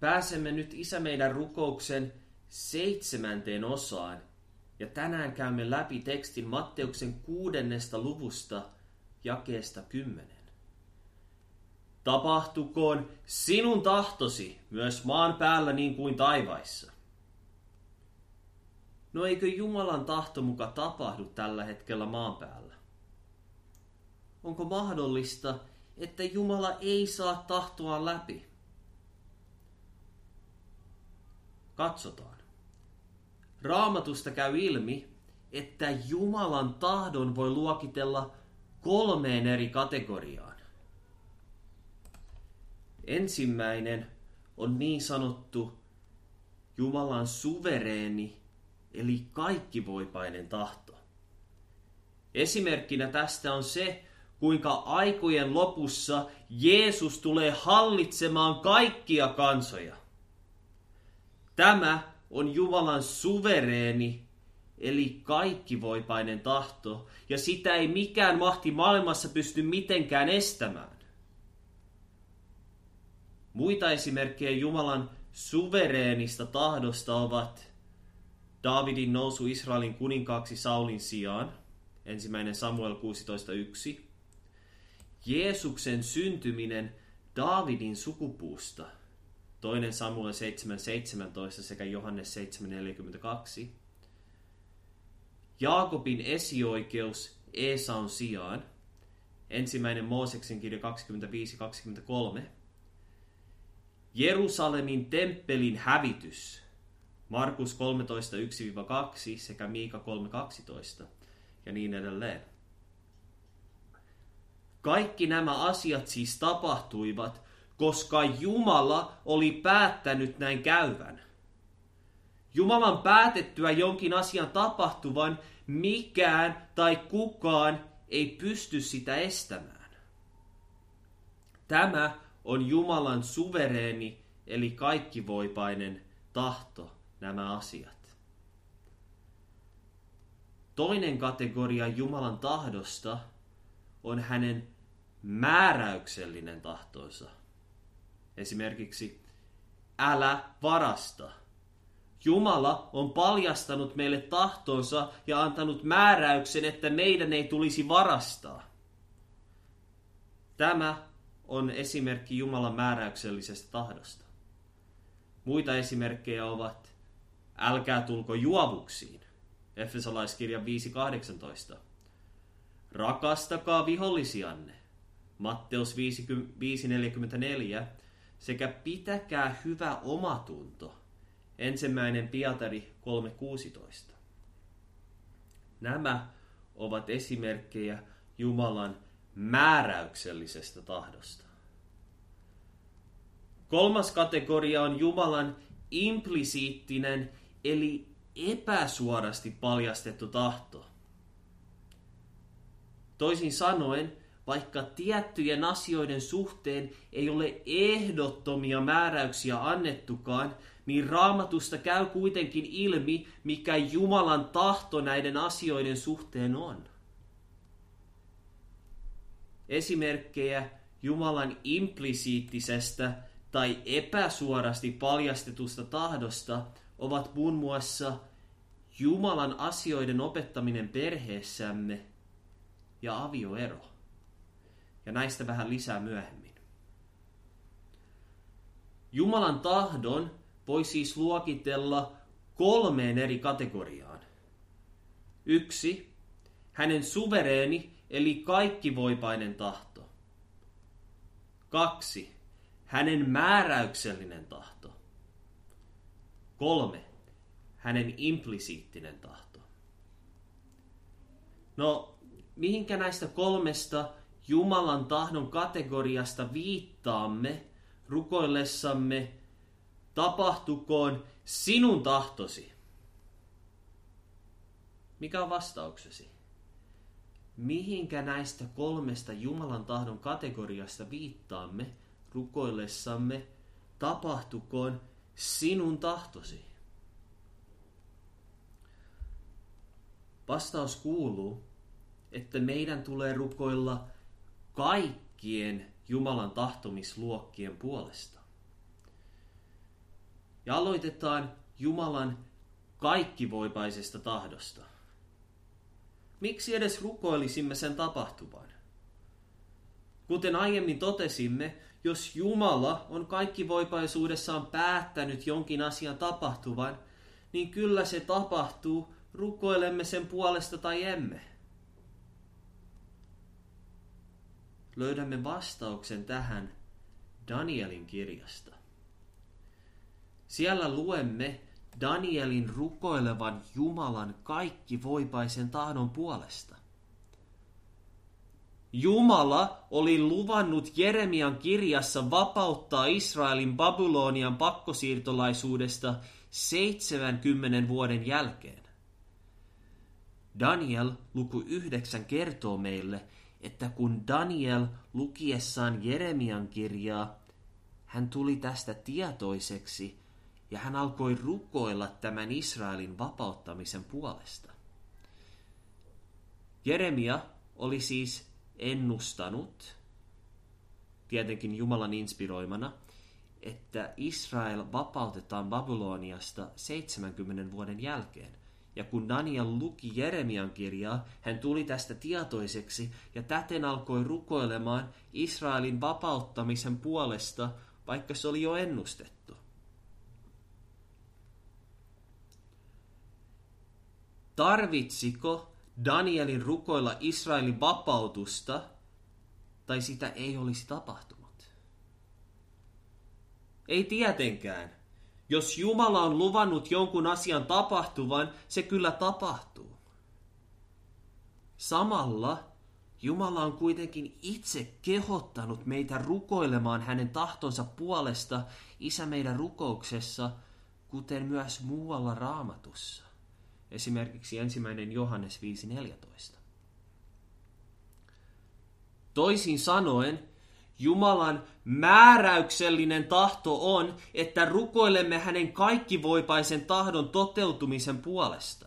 pääsemme nyt Isä meidän rukouksen 7. osaan. Ja tänään käymme läpi tekstin Matteuksen 6. luvusta jakeesta 10. Tapahtukoon sinun tahtosi myös maan päällä niin kuin taivaissa. No eikö Jumalan tahto muka tapahdu tällä hetkellä maan päällä? Onko mahdollista, että Jumala ei saa tahtoaan läpi? Katsotaan. Raamatusta käy ilmi, että Jumalan tahdon voi luokitella 3 eri kategoriaan. Ensimmäinen on niin sanottu Jumalan suvereeni eli kaikkivoipainen tahto. Esimerkkinä tästä on se, kuinka aikojen lopussa Jeesus tulee hallitsemaan kaikkia kansoja. Tämä on Jumalan suvereeni eli kaikkivoipainen tahto, ja sitä ei mikään mahti maailmassa pysty mitenkään estämään. Muita esimerkkejä Jumalan suvereenista tahdosta ovat Daavidin nousu Israelin kuninkaaksi Saulin sijaan, 1. Samuel 16.1, Jeesuksen syntyminen Daavidin sukupuusta, 2. Samuel 7.17 sekä Johannes 7.42, Jaakobin esioikeus Esaun sijaan, 1. Mooseksen kirja 25.23, Jerusalemin temppelin hävitys, Markus 13.1-2 sekä Miika 3.12 ja niin edelleen. Kaikki nämä asiat siis tapahtuivat, koska Jumala oli päättänyt näin käyvän. Jumalan päätettyä jonkin asian tapahtuvan, mikään tai kukaan ei pysty sitä estämään. Tämä on Jumalan suvereeni eli kaikkivoipainen tahto, nämä asiat. Toinen kategoria Jumalan tahdosta on hänen määräyksellinen tahtonsa. Esimerkiksi älä varasta. Jumala on paljastanut meille tahtonsa ja antanut määräyksen, että meidän ei tulisi varastaa. Tämä on esimerkki Jumalan määräyksellisestä tahdosta. Muita esimerkkejä ovat älkää tulko juovuksiin, Efesolaiskirja 5.18. Rakastakaa vihollisianne, Matteus 5.44, sekä pitäkää hyvä omatunto, 1. Pietari 3.16. Nämä ovat esimerkkejä Jumalan määräyksellisestä tahdosta. Kolmas kategoria on Jumalan implisiittinen eli epäsuorasti paljastettu tahto. Toisin sanoen, vaikka tiettyjen asioiden suhteen ei ole ehdottomia määräyksiä annettukaan, niin Raamatusta käy kuitenkin ilmi, mikä Jumalan tahto näiden asioiden suhteen on. Esimerkkejä Jumalan implisiittisestä tai epäsuorasti paljastetusta tahdosta ovat muun muassa Jumalan asioiden opettaminen perheessämme ja avioero. Ja näistä vähän lisää myöhemmin. Jumalan tahdon voi siis luokitella 3 eri kategoriaan. 1. Hänen suvereeni eli kaikkivoipainen tahto. 2. Hänen määräyksellinen tahto. 3. Hänen implisiittinen tahto. No, mihinkä näistä 3 Jumalan tahdon kategoriasta viittaamme rukoillessamme tapahtukoon sinun tahtosi? Mikä on vastauksesi? Mihinkä näistä 3 Jumalan tahdon kategoriasta viittaamme rukoillessamme tapahtukoon sinun tahtosi? Vastaus kuuluu, että meidän tulee rukoilla kaikkien Jumalan tahtomisluokkien puolesta. Ja aloitetaan Jumalan kaikkivoipaisesta tahdosta. Miksi edes rukoilisimme sen tapahtuvan? Kuten aiemmin totesimme, jos Jumala on kaikkivoipaisuudessaan päättänyt jonkin asian tapahtuvan, niin kyllä se tapahtuu, rukoilemme sen puolesta tai emme. Löydämme vastauksen tähän Danielin kirjasta. Siellä luemme Danielin rukoilevan Jumalan kaikkivoipaisen tahdon puolesta. Jumala oli luvannut Jeremian kirjassa vapauttaa Israelin Babylonian pakkosiirtolaisuudesta 70 vuoden jälkeen. Daniel luku 9 kertoo meille, että kun Daniel lukiessaan Jeremian kirjaa, hän tuli tästä tietoiseksi ja hän alkoi rukoilla tämän Israelin vapauttamisen puolesta. Jeremia oli siis ennustanut, tietenkin Jumalan inspiroimana, että Israel vapautetaan Babyloniasta 70 vuoden jälkeen. Ja kun Daniel luki Jeremian kirjaa, hän tuli tästä tietoiseksi ja täten alkoi rukoilemaan Israelin vapauttamisen puolesta, vaikka se oli jo ennustettu. Tarvitsiko Danielin rukoilla Israelin vapautusta, tai sitä ei olisi tapahtunut? Ei tietenkään. Jos Jumala on luvannut jonkun asian tapahtuvan, se kyllä tapahtuu. Samalla Jumala on kuitenkin itse kehottanut meitä rukoilemaan hänen tahtonsa puolesta Isä meidän rukouksessa, kuten myös muualla Raamatussa. Esimerkiksi 1. Johannes 5.14. Toisin sanoen, Jumalan määräyksellinen tahto on, että rukoilemme hänen kaikkivoipaisen tahdon toteutumisen puolesta.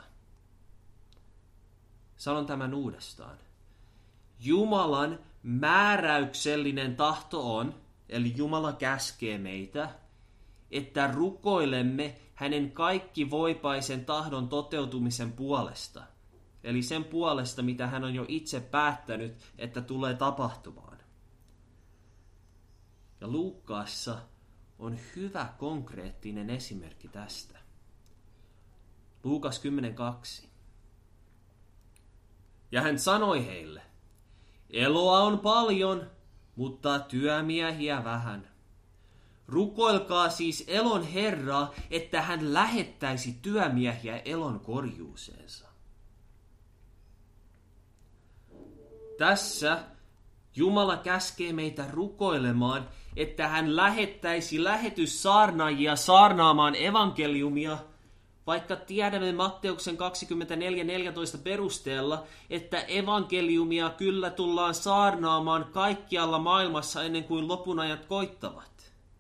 Sanon tämän uudestaan. Jumalan määräyksellinen tahto on, eli Jumala käskee meitä, että rukoilemme hänen kaikkivoipaisen tahdon toteutumisen puolesta. Eli sen puolesta, mitä hän on jo itse päättänyt, että tulee tapahtumaan. Ja Luukkaassa on hyvä konkreettinen esimerkki tästä. Luukas 10.2. Ja hän sanoi heille, eloa on paljon, mutta työmiehiä vähän. Rukoilkaa siis elon Herraa, että hän lähettäisi työmiehiä elon korjuuseensa. Tässä Jumala käskee meitä rukoilemaan, että hän lähettäisi lähetyssaarnaajia saarnaamaan evankeliumia, vaikka tiedämme Matteuksen 24.14 perusteella, että evankeliumia kyllä tullaan saarnaamaan kaikkialla maailmassa ennen kuin lopunajat koittavat.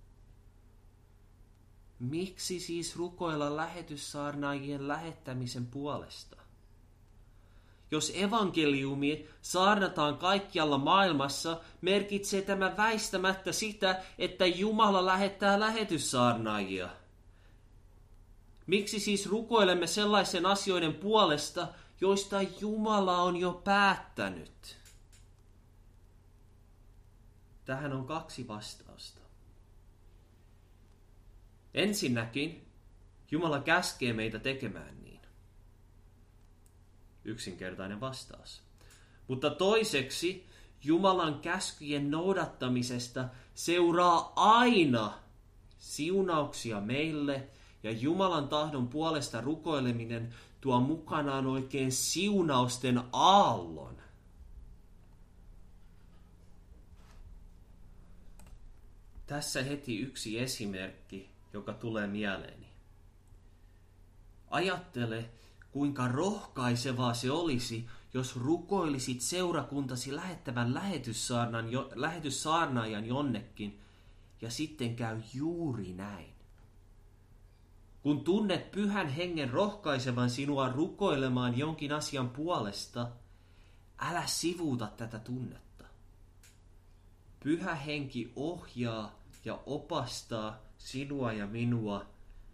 Miksi siis rukoilla lähetyssaarnaajien lähettämisen puolesta? Jos evankeliumi saarnataan kaikkialla maailmassa, merkitsee tämä väistämättä sitä, että Jumala lähettää lähetyssaarnaajia. Miksi siis rukoilemme sellaisen asioiden puolesta, joista Jumala on jo päättänyt? Tähän on 2 vastausta. Ensinnäkin Jumala käskee meitä tekemään niin. Yksinkertainen vastaus. Mutta toiseksi Jumalan käskyjen noudattamisesta seuraa aina siunauksia meille, ja Jumalan tahdon puolesta rukoileminen tuo mukanaan oikein siunausten aallon. Tässä heti yksi esimerkki, joka tulee mieleeni. Ajattele, kuinka rohkaisevaa se olisi, jos rukoilisit seurakuntasi lähettävän lähetyssaarnaajan jonnekin, ja sitten käy juuri näin. Kun tunnet Pyhän Hengen rohkaisevan sinua rukoilemaan jonkin asian puolesta, älä sivuuta tätä tunnetta. Pyhä Henki ohjaa ja opastaa sinua ja minua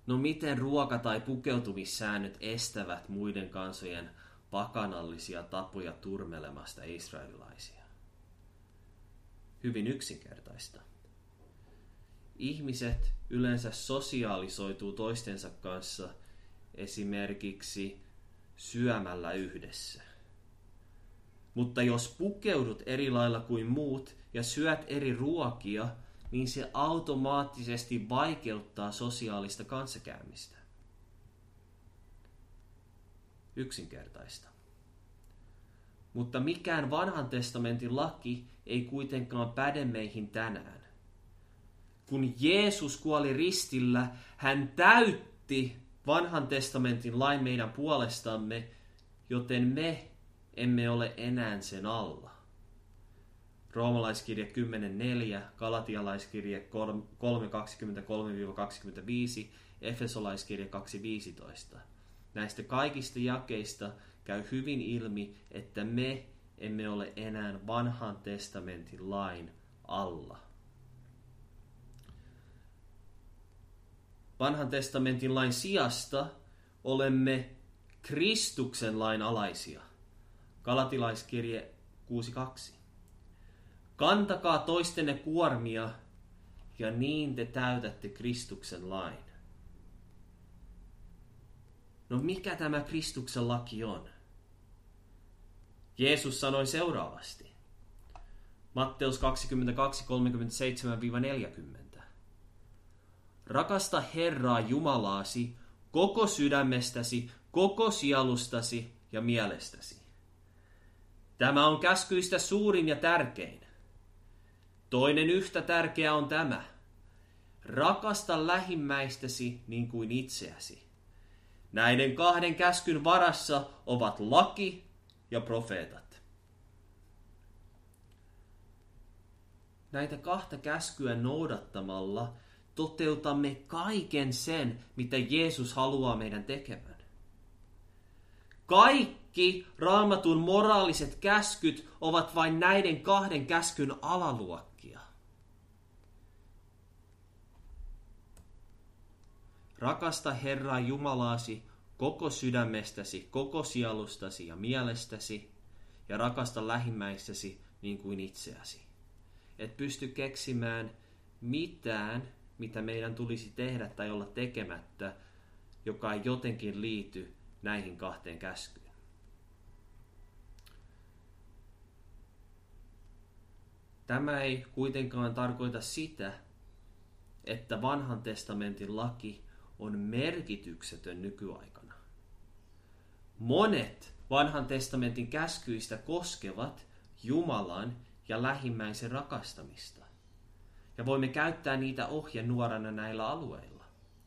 No miten ruoka- tai pukeutumissäännöt estävät muiden kansojen pakanallisia tapoja turmelemasta israelilaisia? Hyvin yksinkertaista. Ihmiset yleensä sosiaalisoituu toistensa kanssa esimerkiksi syömällä yhdessä. Mutta jos pukeudut eri lailla kuin muut ja syöt eri ruokia, niin se automaattisesti vaikeuttaa sosiaalista kanssakäymistä. Yksinkertaista. Mutta mikään vanhan testamentin laki ei kuitenkaan päde meihin tänään. Kun Jeesus kuoli ristillä, hän täytti vanhan testamentin lain meidän puolestamme, joten me emme ole enää sen alla. Roomalaiskirje 10.4, Galatialaiskirje 3.23-25, Efesolaiskirje 2.15. Näistä kaikista jakeista käy hyvin ilmi, että me emme ole enää vanhan testamentin lain alla. Vanhan testamentin lain sijasta olemme Kristuksen lain alaisia. Galatilaiskirje 6.2. Kantakaa toistenne kuormia, ja niin te täytätte Kristuksen lain. No mikä tämä Kristuksen laki on? Jeesus sanoi seuraavasti. Matteus 22:37-40. Rakasta Herraa Jumalaasi koko sydämestäsi, koko sielustasi ja mielestäsi. Tämä on käskyistä suurin ja tärkein. Toinen yhtä tärkeä on tämä. Rakasta lähimmäistäsi niin kuin itseäsi. Näiden kahden käskyn varassa ovat laki ja profeetat. Näitä kahta käskyä noudattamalla toteutamme kaiken sen, mitä Jeesus haluaa meidän tekevän. Kaikki Raamatun moraaliset käskyt ovat vain näiden kahden käskyn alaluokkia. Rakasta Herraa Jumalaasi koko sydämestäsi, koko sielustasi ja mielestäsi, ja rakasta lähimmäistäsi niin kuin itseäsi. Et pysty keksimään mitään, mitä meidän tulisi tehdä tai olla tekemättä, joka ei jotenkin liity näihin kahteen käskyyn. Tämä ei kuitenkaan tarkoita sitä, että vanhan testamentin laki on merkityksetön nykyaikana. Monet vanhan testamentin käskyistä koskevat Jumalan ja lähimmäisen rakastamista. Ja voimme käyttää niitä ohjenuorana näillä alueilla.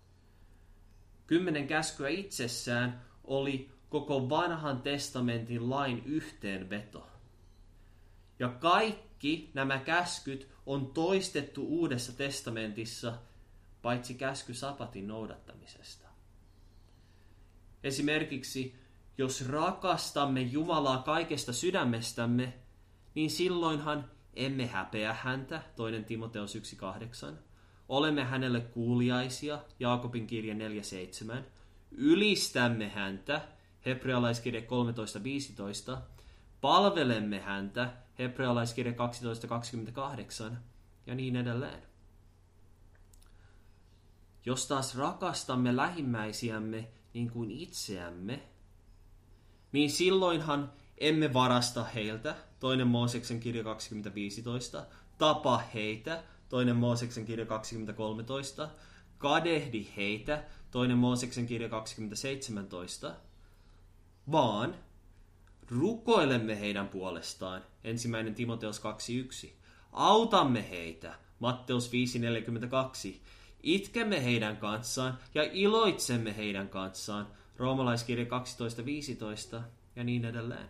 10 käskyä itsessään oli koko vanhan testamentin lain yhteenveto. Ja kaikki nämä käskyt on toistettu Uudessa testamentissa, paitsi käsky sapatin noudattamisesta. Esimerkiksi, jos rakastamme Jumalaa kaikesta sydämestämme, niin silloinhan emme häpeä häntä, 2 Timoteus 1.8. Olemme hänelle kuuliaisia, Jaakobin kirje 4.7. Ylistämme häntä, Hebrealaiskirje 13.15. Palvelemme häntä, Hebrealaiskirje 12.28 ja niin edelleen. Jos taas rakastamme lähimmäisiämme niin kuin itseämme, niin silloinhan emme varasta heiltä, 2 Mooseksen kirja 20.15, tapa heitä, 2 Mooseksen kirja 20.13, kadehdi heitä, 2 Mooseksen kirja 20.17, vaan rukoilemme heidän puolestaan, 1 Timoteus 2.1, autamme heitä, Matteus 5.42, itkemme heidän kanssaan ja iloitsemme heidän kanssaan, Roomalaiskirja 12.15 ja niin edelleen.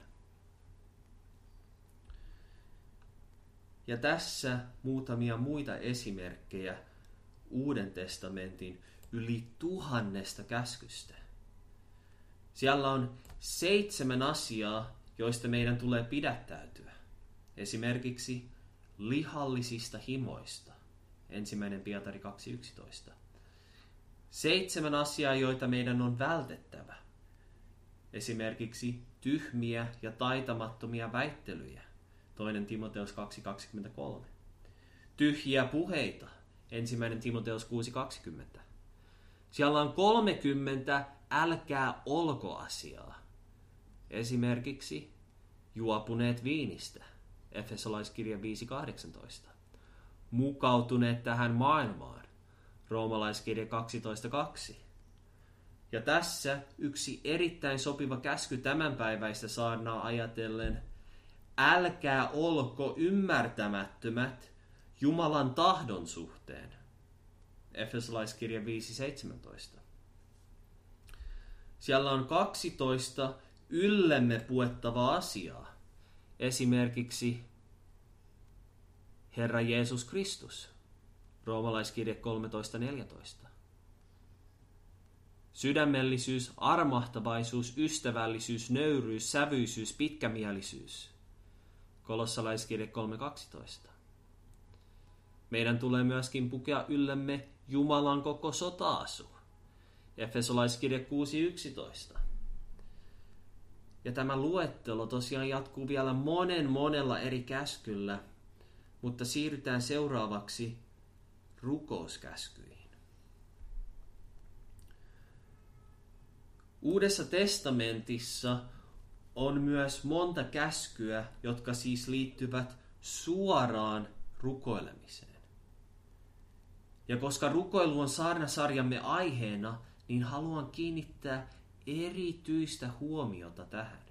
Ja tässä muutamia muita esimerkkejä Uuden testamentin yli 1000 käskystä. Siellä on 7 asiaa, joista meidän tulee pidättäytyä. Esimerkiksi lihallisista himoista. 1. Pietari 2.11. 7 asiaa, joita meidän on vältettävä. Esimerkiksi tyhmiä ja taitamattomia väittelyjä. 2. Timoteus 2.23. Tyhjiä puheita. 1. Timoteus 6.20. Siellä on 30 älkää olko asiaa. Esimerkiksi juopuneet viinistä. Efesolaiskirja 5.18. Mukautuneet tähän maailmaan. Roomalaiskirja 12.2. Ja tässä yksi erittäin sopiva käsky tämänpäiväistä saarnaa ajatellen. Älkää olko ymmärtämättömät Jumalan tahdon suhteen. Efesolaiskirja 5.17. Siellä on 12 yllemme puettavaa asiaa. Esimerkiksi Herra Jeesus Kristus. Roomalaiskirje 13.14. Sydämellisyys, armahtavaisuus, ystävällisyys, nöyryys, sävyisyys, pitkämielisyys. Kolossalaiskirje 3.12. Meidän tulee myöskin pukea yllemme Jumalan koko sota-asu. Efesolaiskirje 6.11. Ja tämä luettelo tosiaan jatkuu vielä monella eri käskyllä, mutta siirrytään seuraavaksi rukouskäskyihin. Uudessa testamentissa on myös monta käskyä, jotka siis liittyvät suoraan rukoilemiseen. Ja koska rukoilu on saarnasarjamme aiheena, niin haluan kiinnittää erityistä huomiota tähän.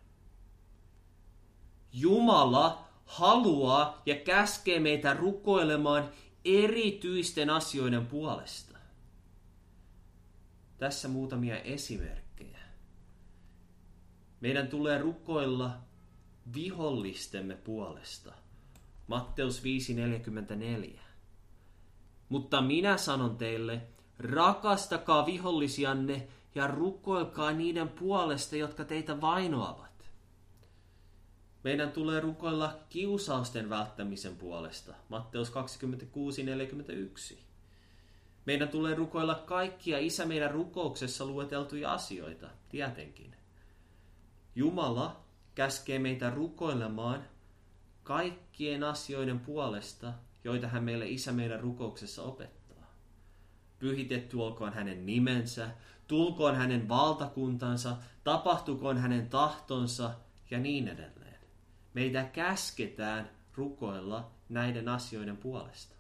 Jumala haluaa ja käskee meitä rukoilemaan erityisten asioiden puolesta. Tässä muutamia esimerkkejä. Meidän tulee rukoilla vihollistemme puolesta. Matteus 5.44. Mutta minä sanon teille, rakastakaa vihollisianne ja rukoilkaa niiden puolesta, jotka teitä vainoavat. Meidän tulee rukoilla kiusausten välttämisen puolesta. Matteus 26.41. Meidän tulee rukoilla kaikkia Isä meidän rukouksessa lueteltuja asioita, tietenkin. Jumala käskee meitä rukoilemaan kaikkien asioiden puolesta, joita hän meille Isä meidän rukouksessa opettaa. Pyhitetty olkoon hänen nimensä, tulkoon hänen valtakuntansa, tapahtukoon hänen tahtonsa ja niin edelleen. Meitä käsketään rukoilla näiden asioiden puolesta.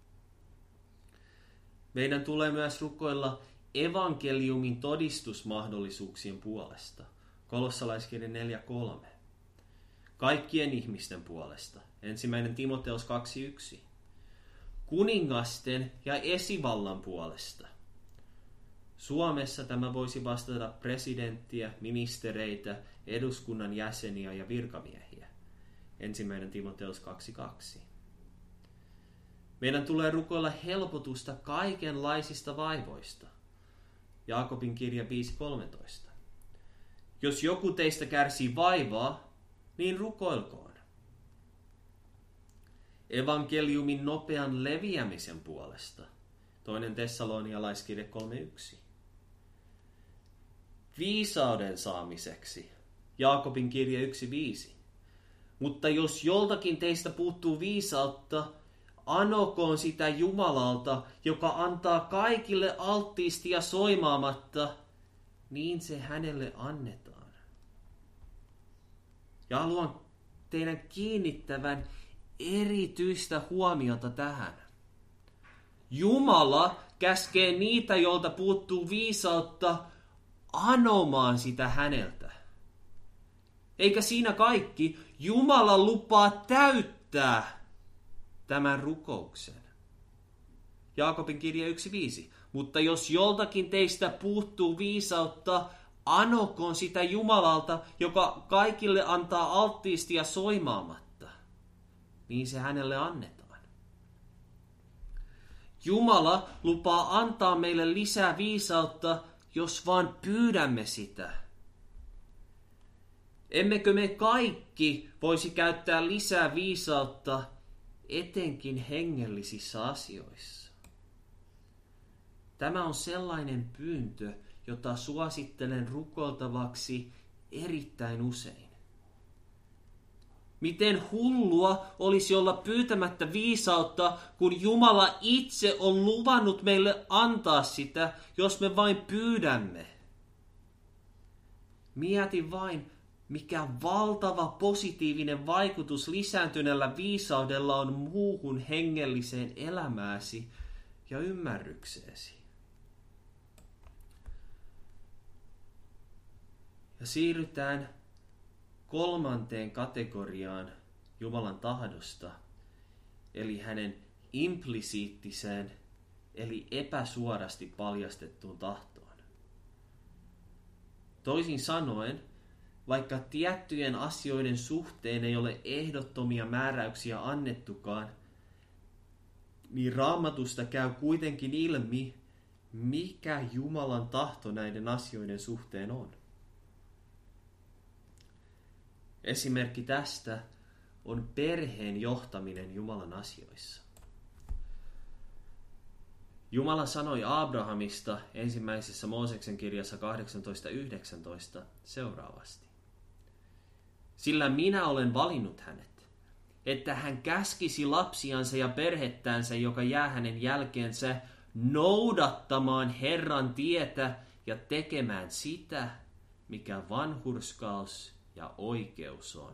Meidän tulee myös rukoilla evankeliumin todistusmahdollisuuksien puolesta. Kolossalaiskirja 4.3. Kaikkien ihmisten puolesta. 1. Timoteus 2.1. Kuningasten ja esivallan puolesta. Suomessa tämä voisi vastata presidenttiä, ministereitä, eduskunnan jäseniä ja virkamiehiä. 1. Timoteus 2.2. Meidän tulee rukoilla helpotusta kaikenlaisista vaivoista. Jaakobin kirja 5.13. Jos joku teistä kärsii vaivaa, niin rukoilkoon. Evankeliumin nopean leviämisen puolesta. 2. Tessalonialaiskirja 3.1. Viisauden saamiseksi. Jaakobin kirja 1.5. Mutta jos joltakin teistä puuttuu viisautta, anokoon sitä Jumalalta, joka antaa kaikille alttiisti ja soimaamatta, niin se hänelle annetaan. Ja haluan teidän kiinnittävän erityistä huomiota tähän. Jumala käskee niitä, joilta puuttuu viisautta, anomaan sitä häneltä. Eikä siinä kaikki. Jumala lupaa täyttää tämän rukouksen. Jaakobin kirja 1.5. Mutta jos joltakin teistä puuttuu viisautta, anokoon sitä Jumalalta, joka kaikille antaa alttiisti ja soimaamatta. Niin se hänelle annetaan. Jumala lupaa antaa meille lisää viisautta, jos vaan pyydämme sitä. Emmekö me kaikki voisi käyttää lisää viisautta, etenkin hengellisissä asioissa? Tämä on sellainen pyyntö, jota suosittelen rukoiltavaksi erittäin usein. Miten hullua olisi olla pyytämättä viisautta, kun Jumala itse on luvannut meille antaa sitä, jos me vain pyydämme. Mieti vain, mikä valtava positiivinen vaikutus lisääntyneellä viisaudella on muuhun hengelliseen elämääsi ja ymmärrykseesi. Ja siirrytään kolmanteen kategoriaan Jumalan tahdosta, eli hänen implisiittiseen, eli epäsuorasti paljastettuun tahtoon. Toisin sanoen, vaikka tiettyjen asioiden suhteen ei ole ehdottomia määräyksiä annettukaan, niin Raamatusta käy kuitenkin ilmi, mikä Jumalan tahto näiden asioiden suhteen on. Esimerkki tästä on perheen johtaminen Jumalan asioissa. Jumala sanoi Abrahamista ensimmäisessä Mooseksen kirjassa 18:19 seuraavasti. Sillä minä olen valinnut hänet, että hän käskisi lapsiansa ja perhettänsä, joka jää hänen jälkeensä, noudattamaan Herran tietä ja tekemään sitä, mikä vanhurskaus ja oikeus on.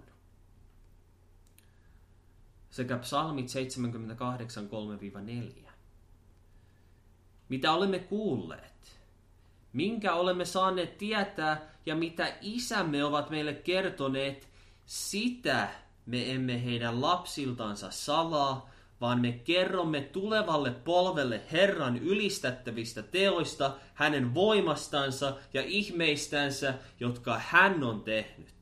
Sekä psalmit 78:3-4. Mitä olemme kuulleet? Minkä olemme saaneet tietää ja mitä isämme ovat meille kertoneet, sitä me emme heidän lapsiltansa salaa, vaan me kerromme tulevalle polvelle Herran ylistettävistä teoista, hänen voimastansa ja ihmeistänsä, jotka hän on tehnyt.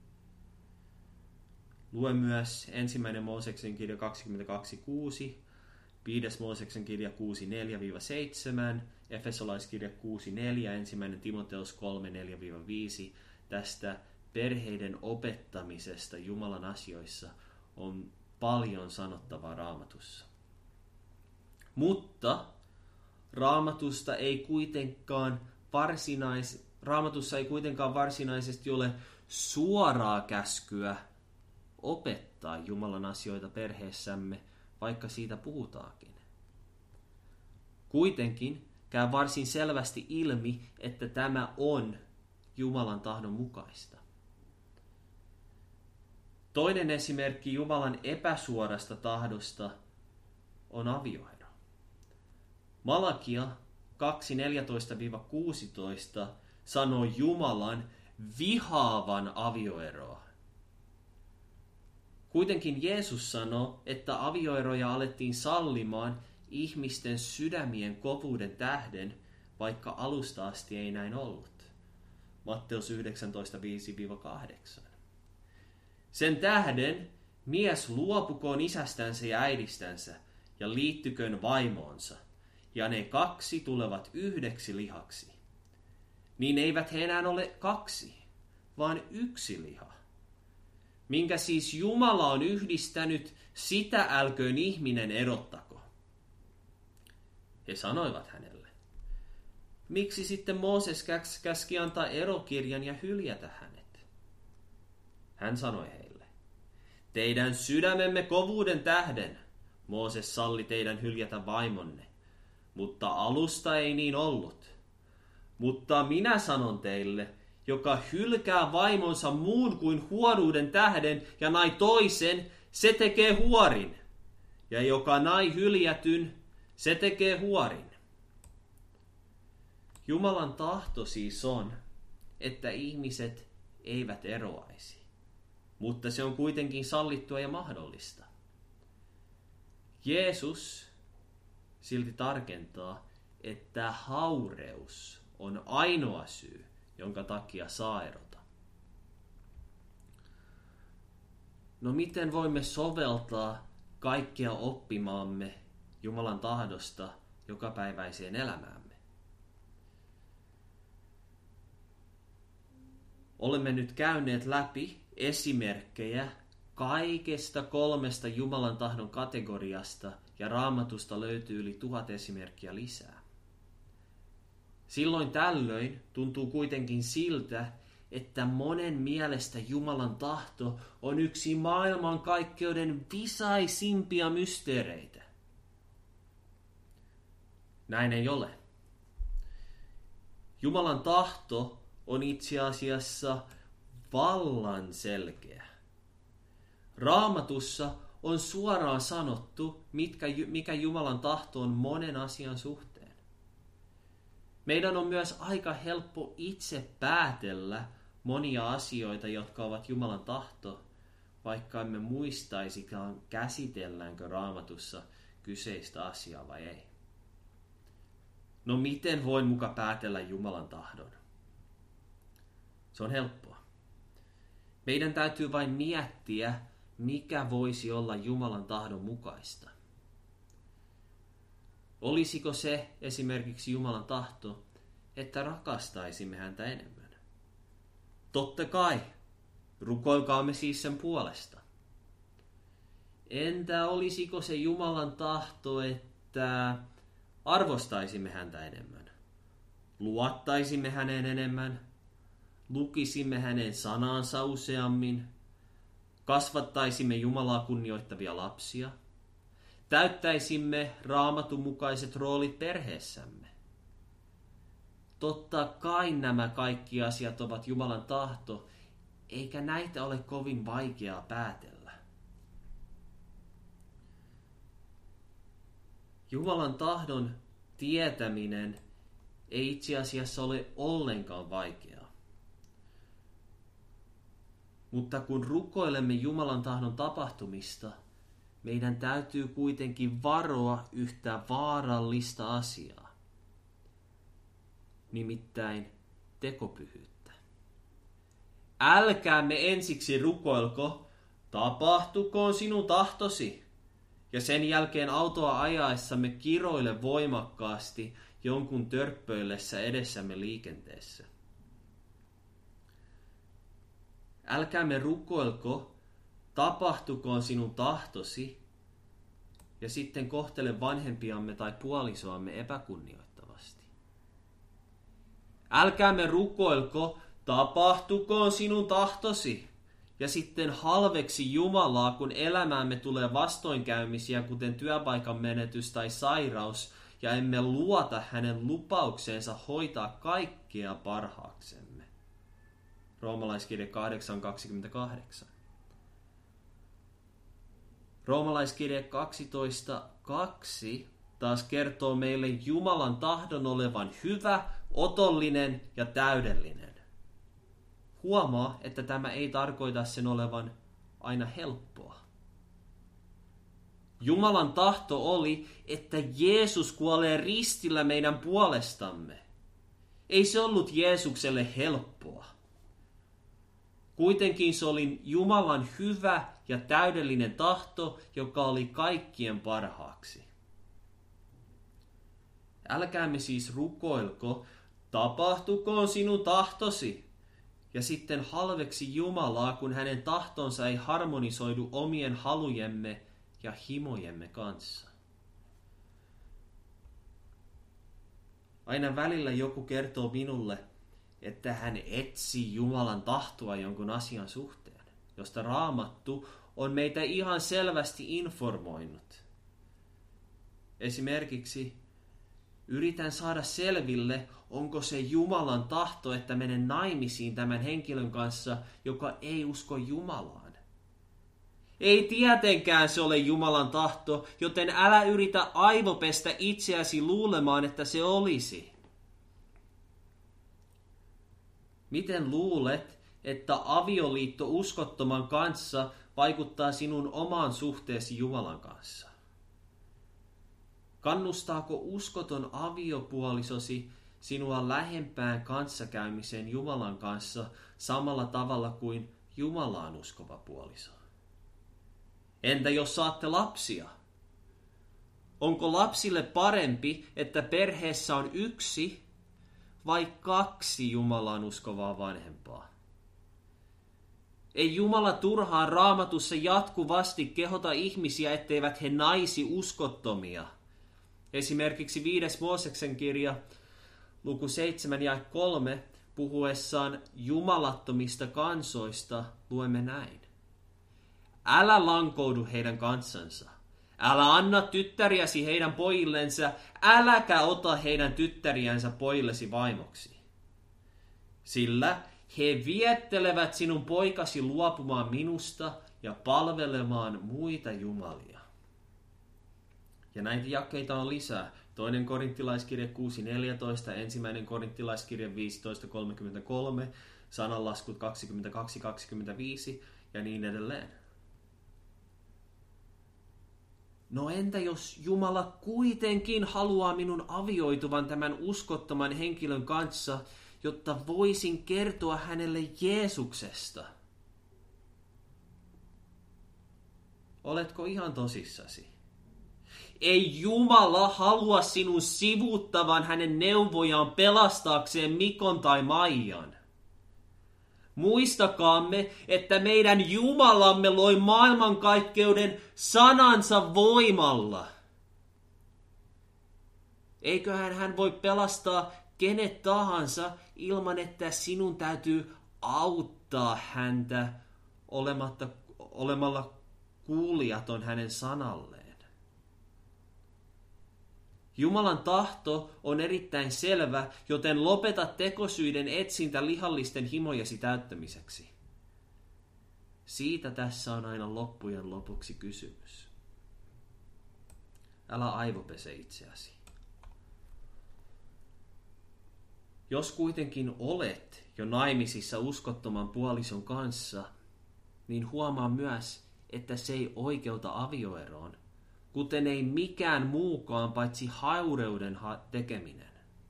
Lue myös 1. Mooseksen kirja 22:6, 5. Mooseksen kirja 6:4-7, Efesolaiskirja 6:4, 1. Timoteus 3:4-5. Tästä perheiden opettamisesta Jumalan asioissa on paljon sanottavaa Raamatussa. Mutta Raamatussa ei kuitenkaan varsinaisesti ole suoraa käskyä opettaa Jumalan asioita perheessämme, vaikka siitä puhutaankin. Kuitenkin käy varsin selvästi ilmi, että tämä on Jumalan tahdon mukaista. Toinen esimerkki Jumalan epäsuorasta tahdosta on avioero. Malakia 2:14-16 sanoo Jumalan vihaavan avioeroa. Kuitenkin Jeesus sanoo, että avioeroja alettiin sallimaan ihmisten sydämien kovuuden tähden, vaikka alusta asti ei näin ollut. Matteus 19:5-8. Sen tähden mies luopukoon isästänsä ja äidistänsä ja liittyköön vaimoonsa, ja ne kaksi tulevat yhdeksi lihaksi. Niin eivät he enää ole kaksi, vaan yksi liha. Minkä siis Jumala on yhdistänyt, sitä älköön ihminen erottako. He sanoivat hänelle, miksi sitten Mooses käski antaa erokirjan ja hyljätä hänet? Hän sanoi heille, teidän sydämemme kovuuden tähden Mooses salli teidän hyljätä vaimonne, mutta alusta ei niin ollut. Mutta minä sanon teille, joka hylkää vaimonsa muun kuin huoruuden tähden ja nai toisen, se tekee huorin. Ja joka nai hyljätyn, se tekee huorin. Jumalan tahto siis on, että ihmiset eivät eroaisi, mutta se on kuitenkin sallittua ja mahdollista. Jeesus silti tarkentaa, että haureus on ainoa syy, jonka takia saa erota. No miten voimme soveltaa kaikkea oppimaamme Jumalan tahdosta jokapäiväiseen elämäämme? Olemme nyt käyneet läpi esimerkkejä kaikesta 3 Jumalan tahdon kategoriasta ja Raamatusta löytyy yli 1000 esimerkkiä lisää. Silloin tällöin tuntuu kuitenkin siltä, että monen mielestä Jumalan tahto on yksi maailmankaikkeuden visaisimpia mysteereitä. Näin ei ole. Jumalan tahto on itse asiassa vallan selkeä. Raamatussa on suoraan sanottu, mikä Jumalan tahto on monen asian suhteen. Meidän on myös aika helppo itse päätellä monia asioita, jotka ovat Jumalan tahto, vaikka emme muistaisikaan käsitelläänkö Raamatussa kyseistä asiaa vai ei. No miten voin muka päätellä Jumalan tahdon? Se on helppoa. Meidän täytyy vain miettiä, mikä voisi olla Jumalan tahdon mukaista. Olisiko se esimerkiksi Jumalan tahto, että rakastaisimme häntä enemmän? Totta kai, rukoilkaamme siis sen puolesta. Entä olisiko se Jumalan tahto, että arvostaisimme häntä enemmän? Luottaisimme häneen enemmän? Lukisimme hänen sanansa useammin? Kasvattaisimme Jumalaa kunnioittavia lapsia? Täyttäisimme Raamatun mukaiset roolit perheessämme? Totta kai nämä kaikki asiat ovat Jumalan tahto, eikä näitä ole kovin vaikeaa päätellä. Jumalan tahdon tietäminen ei itse asiassa ole ollenkaan vaikeaa. Mutta kun rukoilemme Jumalan tahdon tapahtumista, meidän täytyy kuitenkin varoa yhtä vaarallista asiaa, nimittäin tekopyhyyttä. Älkäämme ensiksi rukoilko, tapahtukoon sinun tahtosi, ja sen jälkeen autoa ajaessamme kiroile voimakkaasti jonkun törppöillessä edessämme liikenteessä. Älkäämme rukoilko, tapahtukoon sinun tahtosi, ja sitten kohtele vanhempiamme tai puolisoamme epäkunnioittavasti. Älkäämme rukoilko, tapahtukoon sinun tahtosi, ja sitten halveksi Jumalaa, kun elämäämme tulee vastoinkäymisiä, kuten työpaikan menetys tai sairaus, ja emme luota hänen lupaukseensa hoitaa kaikkea parhaaksemme. Roomalaiskirje 8.28. Roomalaiskirje 12.2 taas kertoo meille Jumalan tahdon olevan hyvä, otollinen ja täydellinen. Huomaa, että tämä ei tarkoita sen olevan aina helppoa. Jumalan tahto oli, että Jeesus kuolee ristillä meidän puolestamme. Ei se ollut Jeesukselle helppoa. Kuitenkin se oli Jumalan hyvä ja täydellinen tahto, joka oli kaikkien parhaaksi. Älkäämme siis rukoilko, tapahtukoon sinun tahtosi, ja sitten halveksi Jumalaa, kun hänen tahtonsa ei harmonisoidu omien halujemme ja himojemme kanssa. Aina välillä joku kertoo minulle, että hän etsii Jumalan tahtoa jonkun asian suhteen, josta Raamattu on meitä ihan selvästi informoinut. Esimerkiksi yritän saada selville, onko se Jumalan tahto, että menen naimisiin tämän henkilön kanssa, joka ei usko Jumalaan. Ei tietenkään se ole Jumalan tahto, joten älä yritä aivopestä itseäsi luulemaan, että se olisi. Miten luulet, että avioliitto uskottoman kanssa vaikuttaa sinun omaan suhteesi Jumalan kanssa? Kannustaako uskoton aviopuolisosi sinua lähempään kanssakäymiseen Jumalan kanssa samalla tavalla kuin Jumalaan uskova puoliso? Entä jos saatte lapsia? Onko lapsille parempi, että perheessä on yksi vai kaksi Jumalaan uskovaa vanhempaa? Ei Jumala turhaan Raamatussa jatkuvasti kehota ihmisiä, etteivät he naisi uskottomia. Esimerkiksi 5. Mooseksen kirja luku 7 ja 3 puhuessaan jumalattomista kansoista luemme näin. Älä lankoudu heidän kanssansa. Älä anna tyttäriäsi heidän pojillensa, äläkä ota heidän tyttäriänsä pojillesi vaimoksi. Sillä he viettelevät sinun poikasi luopumaan minusta ja palvelemaan muita jumalia. Ja näitä jakeita on lisää. 2. Korinttilaiskirje 6.14, 1. Korinttilaiskirje 15.33, sananlaskut 22.25 ja niin edelleen. No entä jos Jumala kuitenkin haluaa minun avioituvan tämän uskottoman henkilön kanssa, jotta voisin kertoa hänelle Jeesuksesta? Oletko ihan tosissasi? Ei Jumala halua sinun sivuuttavan hänen neuvojaan pelastaakseen Mikon tai Maijan. Muistakaamme, että meidän Jumalamme loi maailmankaikkeuden sanansa voimalla. Eiköhän hän voi pelastaa kenet tahansa ilman, että sinun täytyy auttaa häntä olemalla kuulijaton hänen sanalleen. Jumalan tahto on erittäin selvä, joten lopeta tekosyiden etsintä lihallisten himojesi täyttämiseksi. Siitä tässä on aina loppujen lopuksi kysymys. Älä aivopese itseäsi. Jos kuitenkin olet jo naimisissa uskottoman puolison kanssa, niin huomaa myös, että se ei oikeuta avioeroon, kuten ei mikään muukaan paitsi haureuden tekeminen.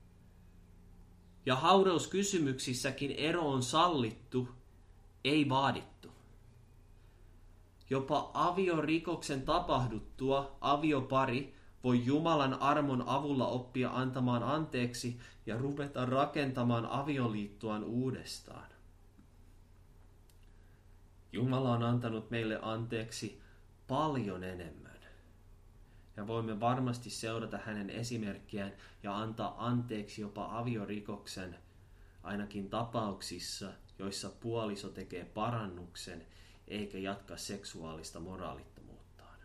Ja haureuskysymyksissäkin ero on sallittu, ei vaadittu. Jopa aviorikoksen tapahduttua aviopari voi Jumalan armon avulla oppia antamaan anteeksi ja ruveta rakentamaan avioliittoaan uudestaan. Jumala on antanut meille anteeksi paljon enemmän. Ja voimme varmasti seurata hänen esimerkkiään ja antaa anteeksi jopa aviorikoksen, ainakin tapauksissa, joissa puoliso tekee parannuksen eikä jatka seksuaalista moraalittomuuttaan.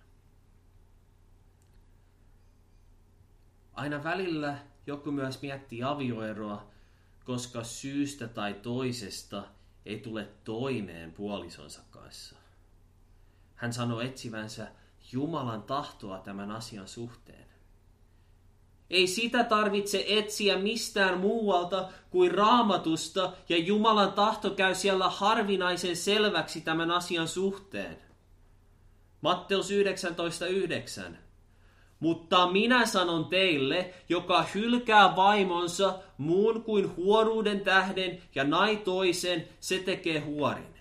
Aina välillä joku myös miettii avioeroa, koska syystä tai toisesta ei tule toimeen puolisonsa kanssa. Hän sanoo etsivänsä Jumalan tahtoa tämän asian suhteen. Ei sitä tarvitse etsiä mistään muualta kuin Raamatusta, ja Jumalan tahto käy siellä harvinaisen selväksi tämän asian suhteen. Matteus 19.9. Mutta minä sanon teille, joka hylkää vaimonsa muun kuin huoruuden tähden ja nai toisen, se tekee huorin.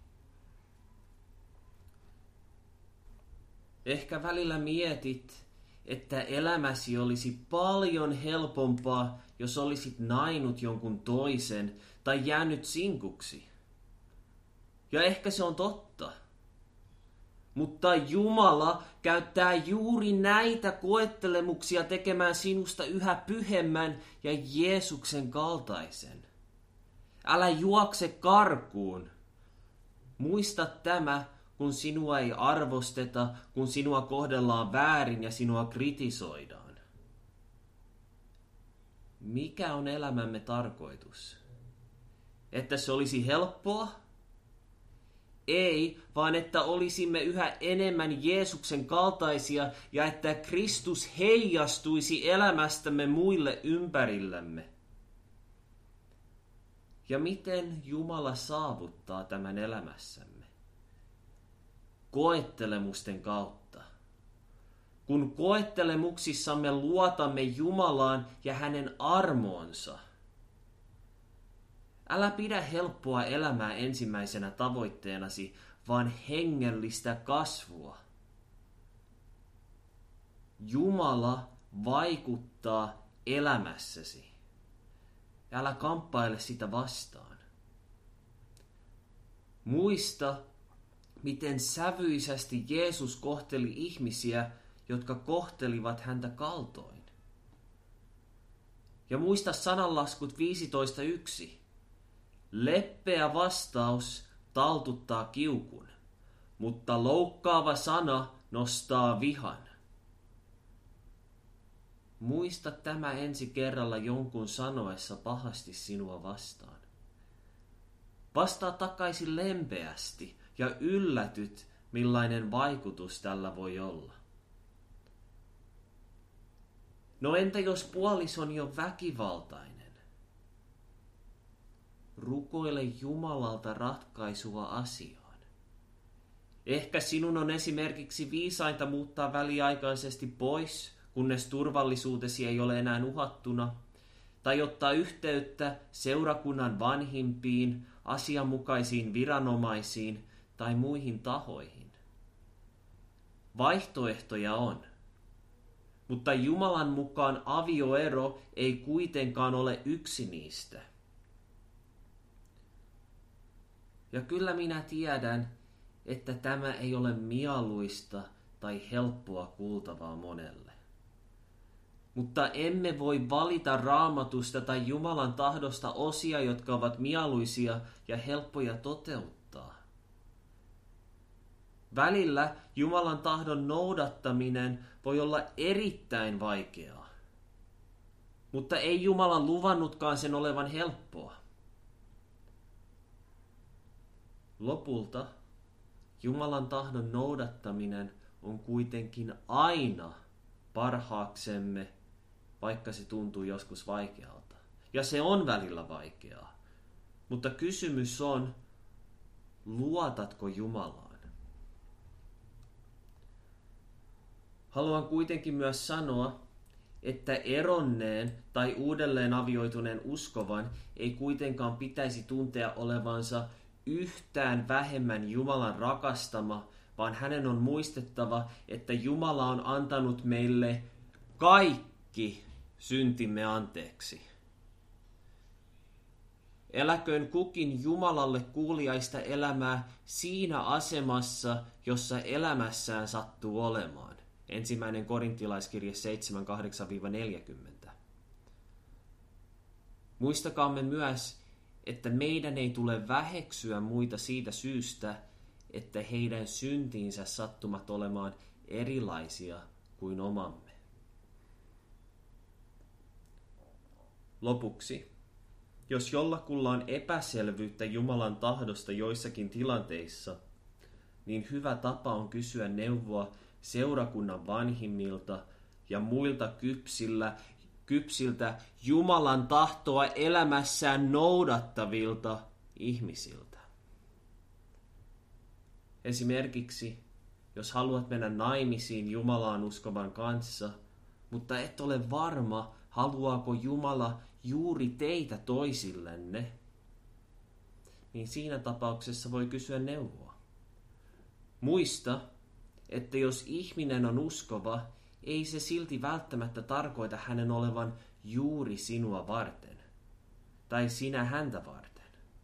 Ehkä välillä mietit, että elämäsi olisi paljon helpompaa, jos olisit nainut jonkun toisen tai jäänyt sinkuksi. Ja ehkä se on totta. Mutta Jumala käyttää juuri näitä koettelemuksia tekemään sinusta yhä pyhemmän ja Jeesuksen kaltaisen. Älä juokse karkuun. Muista tämä, kun sinua ei arvosteta, kun sinua kohdellaan väärin ja sinua kritisoidaan. Mikä on elämämme tarkoitus? Että se olisi helppoa? Ei, vaan että olisimme yhä enemmän Jeesuksen kaltaisia ja että Kristus heijastuisi elämästämme muille ympärillämme. Ja miten Jumala saavuttaa tämän elämässämme? Koettelemusten kautta. Kun koettelemuksissamme luotamme Jumalaan ja hänen armoonsa. Älä pidä helppoa elämää ensimmäisenä tavoitteenasi, vaan hengellistä kasvua. Jumala vaikuttaa elämässäsi. Älä kamppaile sitä vastaan. Muista, miten sävyisesti Jeesus kohteli ihmisiä, jotka kohtelivat häntä kaltoin. Ja muista sananlaskut 15.1. Leppeä vastaus taltuttaa kiukun, mutta loukkaava sana nostaa vihan. Muista tämä ensi kerralla jonkun sanoessa pahasti sinua vastaan. Vastaa takaisin lempeästi ja yllätyt, millainen vaikutus tällä voi olla. No entä jos puoliso on jo väkivaltainen? Rukoile Jumalalta ratkaisua asiaan. Ehkä sinun on esimerkiksi viisainta muuttaa väliaikaisesti pois, kunnes turvallisuutesi ei ole enää uhattuna, tai ottaa yhteyttä seurakunnan vanhimpiin, asianmukaisiin viranomaisiin tai muihin tahoihin. Vaihtoehtoja on, mutta Jumalan mukaan avioero ei kuitenkaan ole yksi niistä. Ja kyllä minä tiedän, että tämä ei ole mieluista tai helppoa kuultavaa monelle. Mutta emme voi valita Raamatusta tai Jumalan tahdosta osia, jotka ovat mieluisia ja helppoja toteuttaa. Välillä Jumalan tahdon noudattaminen voi olla erittäin vaikeaa, mutta ei Jumala luvannutkaan sen olevan helppoa. Lopulta Jumalan tahdon noudattaminen on kuitenkin aina parhaaksemme, vaikka se tuntuu joskus vaikealta. Ja se on välillä vaikeaa. Mutta kysymys on, luotatko Jumalaan? Haluan kuitenkin myös sanoa, että eronneen tai uudelleen avioituneen uskovan ei kuitenkaan pitäisi tuntea olevansa yhtään vähemmän Jumalan rakastama, vaan hänen on muistettava, että Jumala on antanut meille kaikki syntimme anteeksi. Eläköön kukin Jumalalle kuuliaista elämää siinä asemassa, jossa elämässään sattuu olemaan. 1. Korintilaiskirje 7:8-40. Muistakaamme myös, että meidän ei tule väheksyä muita siitä syystä, että heidän syntiinsä sattumat olemaan erilaisia kuin omamme. Lopuksi, jos jollakulla on epäselvyyttä Jumalan tahdosta joissakin tilanteissa, niin hyvä tapa on kysyä neuvoa seurakunnan vanhimmilta ja muilta kypsiltä Jumalan tahtoa elämässään noudattavilta ihmisiltä. Esimerkiksi, jos haluat mennä naimisiin Jumalaan uskovan kanssa, mutta et ole varma, haluaako Jumala juuri teitä toisillenne, niin siinä tapauksessa voi kysyä neuvoa. Muista, että jos ihminen on uskova, ei se silti välttämättä tarkoita hänen olevan juuri sinua varten, tai sinä häntä varten.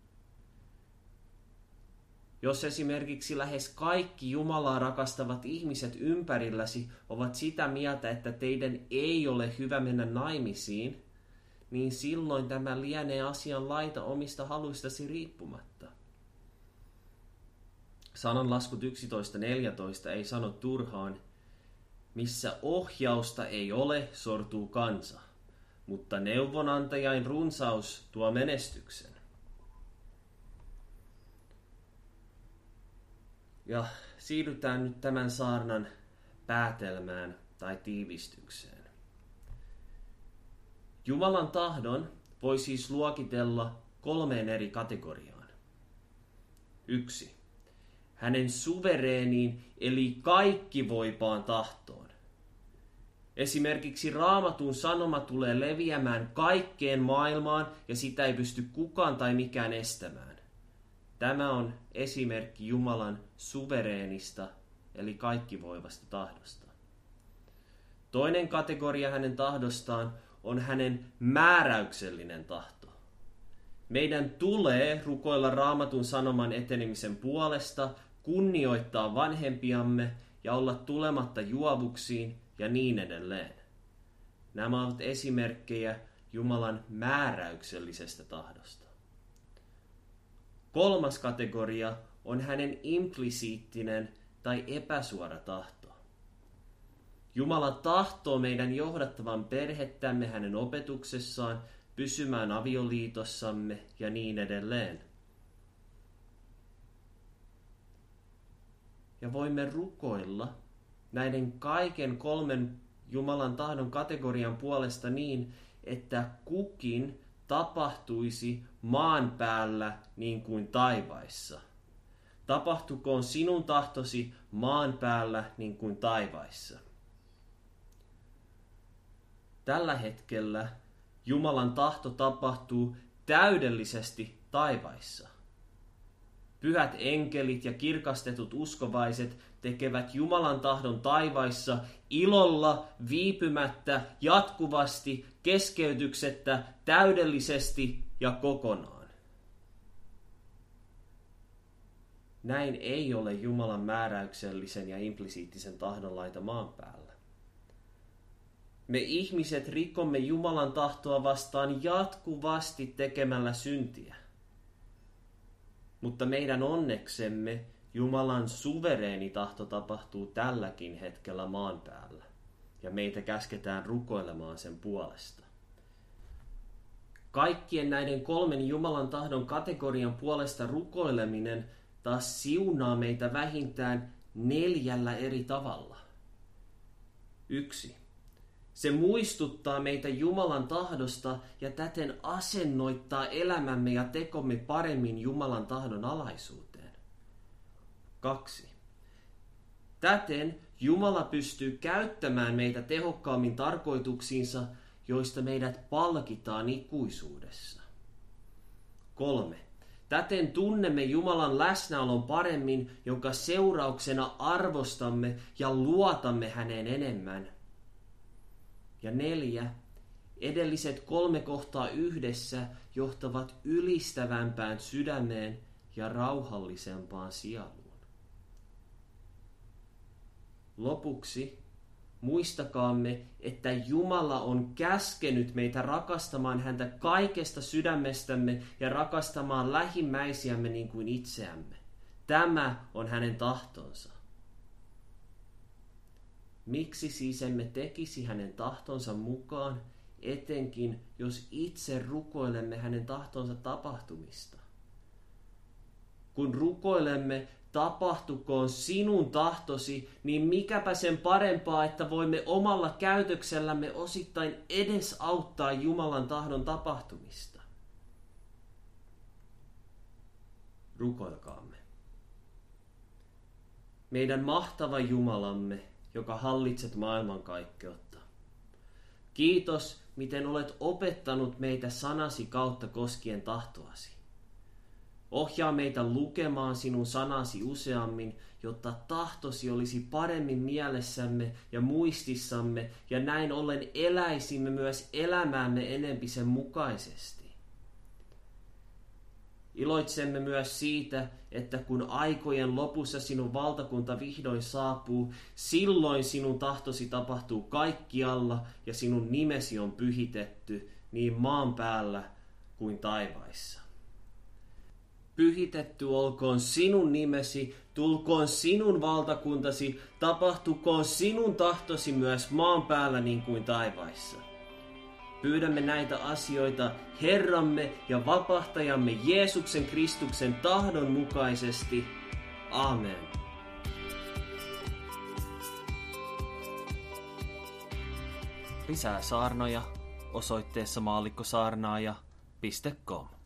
Jos esimerkiksi lähes kaikki Jumalaa rakastavat ihmiset ympärilläsi ovat sitä mieltä, että teidän ei ole hyvä mennä naimisiin, niin silloin tämä lienee asian laita omista haluistasi riippumatta. Sananlaskut 11.14 ei sano turhaan, missä ohjausta ei ole, sortuu kansa, mutta neuvonantajain runsaus tuo menestyksen. Ja siirrytään nyt tämän saarnan päätelmään tai tiivistykseen. Jumalan tahdon voi siis luokitella 3 eri kategoriaan. 1. Hänen suvereeniin eli kaikkivoipaan tahtoon. Esimerkiksi Raamatun sanoma tulee leviämään kaikkeen maailmaan ja sitä ei pysty kukaan tai mikään estämään. Tämä on esimerkki Jumalan suvereenista eli kaikkivoivasta tahdosta. Toinen kategoria hänen tahdostaan on hänen määräyksellinen tahto. Meidän tulee rukoilla Raamatun sanoman etenemisen puolesta, kunnioittaa vanhempiamme ja olla tulematta juovuksiin ja niin edelleen. Nämä ovat esimerkkejä Jumalan määräyksellisestä tahdosta. 3. kategoria on hänen implisiittinen tai epäsuora tahto. Jumala tahtoo meidän johdattavan perhettämme hänen opetuksessaan, pysymään avioliitossamme ja niin edelleen. Ja voimme rukoilla näiden kaiken 3 Jumalan tahdon kategorian puolesta niin, että kukin tapahtuisi maan päällä niin kuin taivaissa. Tapahtukoon sinun tahtosi maan päällä niin kuin taivaissa. Tällä hetkellä Jumalan tahto tapahtuu täydellisesti taivaissa. Pyhät enkelit ja kirkastetut uskovaiset tekevät Jumalan tahdon taivaissa ilolla, viipymättä, jatkuvasti, keskeytyksettä, täydellisesti ja kokonaan. Näin ei ole Jumalan määräyksellisen ja implisiittisen tahdon laita maan päällä. Me ihmiset rikomme Jumalan tahtoa vastaan jatkuvasti tekemällä syntiä. Mutta meidän onneksemme Jumalan suvereeni tahto tapahtuu tälläkin hetkellä maan päällä, ja meitä käsketään rukoilemaan sen puolesta. Kaikkien näiden 3 Jumalan tahdon kategorian puolesta rukoileminen taas siunaa meitä vähintään 4 eri tavalla. 1. Se muistuttaa meitä Jumalan tahdosta ja täten asennoittaa elämämme ja tekomme paremmin Jumalan tahdon alaisuuteen. 2. Täten Jumala pystyy käyttämään meitä tehokkaammin tarkoituksiinsa, joista meidät palkitaan ikuisuudessa. 3. Täten tunnemme Jumalan läsnäolon paremmin, jonka seurauksena arvostamme ja luotamme häneen enemmän. Ja 4. Edelliset 3 kohtaa yhdessä johtavat ylistävämpään sydämeen ja rauhallisempaan sieluun. Lopuksi muistakaamme, että Jumala on käskenyt meitä rakastamaan häntä kaikesta sydämestämme ja rakastamaan lähimmäisiämme niin kuin itseämme. Tämä on hänen tahtonsa. Miksi siis emme tekisi hänen tahtonsa mukaan, etenkin jos itse rukoilemme hänen tahtonsa tapahtumista? Kun rukoilemme, tapahtukoon sinun tahtosi, niin mikäpä sen parempaa, että voimme omalla käytöksellämme osittain edesauttaa Jumalan tahdon tapahtumista. Rukoilkaamme. Meidän mahtava Jumalamme, joka hallitset maailmankaikkeutta. Kiitos, miten olet opettanut meitä sanasi kautta koskien tahtoasi. Ohjaa meitä lukemaan sinun sanasi useammin, jotta tahtosi olisi paremmin mielessämme ja muistissamme, ja näin ollen eläisimme myös elämäämme enempi sen mukaisesti. Iloitsemme myös siitä, että kun aikojen lopussa sinun valtakunta vihdoin saapuu, silloin sinun tahtosi tapahtuu kaikkialla ja sinun nimesi on pyhitetty niin maan päällä kuin taivaissa. Pyhitetty olkoon sinun nimesi, tulkoon sinun valtakuntasi, tapahtukoon sinun tahtosi myös maan päällä niin kuin taivaissa. Pyydämme näitä asioita Herramme ja vapahtajamme Jeesuksen Kristuksen tahdon mukaisesti. Amen. Lisää saarnoja osoitteessa maallikkosaarnaaja.com